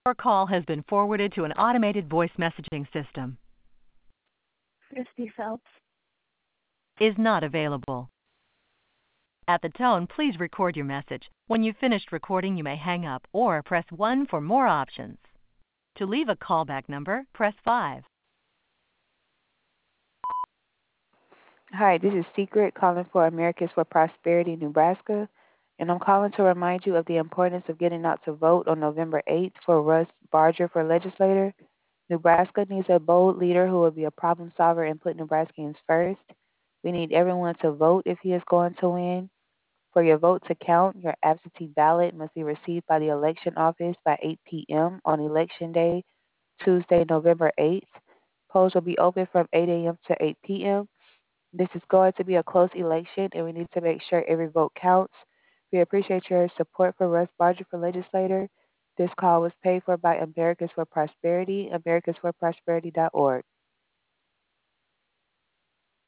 Your call has been forwarded to an automated voice messaging system. Christy Phelps. Is not available. At the tone, please record your message. When you've finished recording, you may hang up or press 1 for more options. To leave a callback number, press 5. Hi, this is Secret calling for Americans for Prosperity, Nebraska, and I'm calling to remind you of the importance of getting out to vote on November 8th for Russ Barger for legislator. Nebraska needs a bold leader who will be a problem solver and put Nebraskans first. We need everyone to vote if he is going to win. For your vote to count, your absentee ballot must be received by the election office by 8 p.m. on Election Day, Tuesday, November 8th. Polls will be open from 8 a.m. to 8 p.m. This is going to be a close election, and we need to make sure every vote counts. We appreciate your support for Russ Barger for legislator. This call was paid for by Americans for Prosperity, americansforprosperity.org.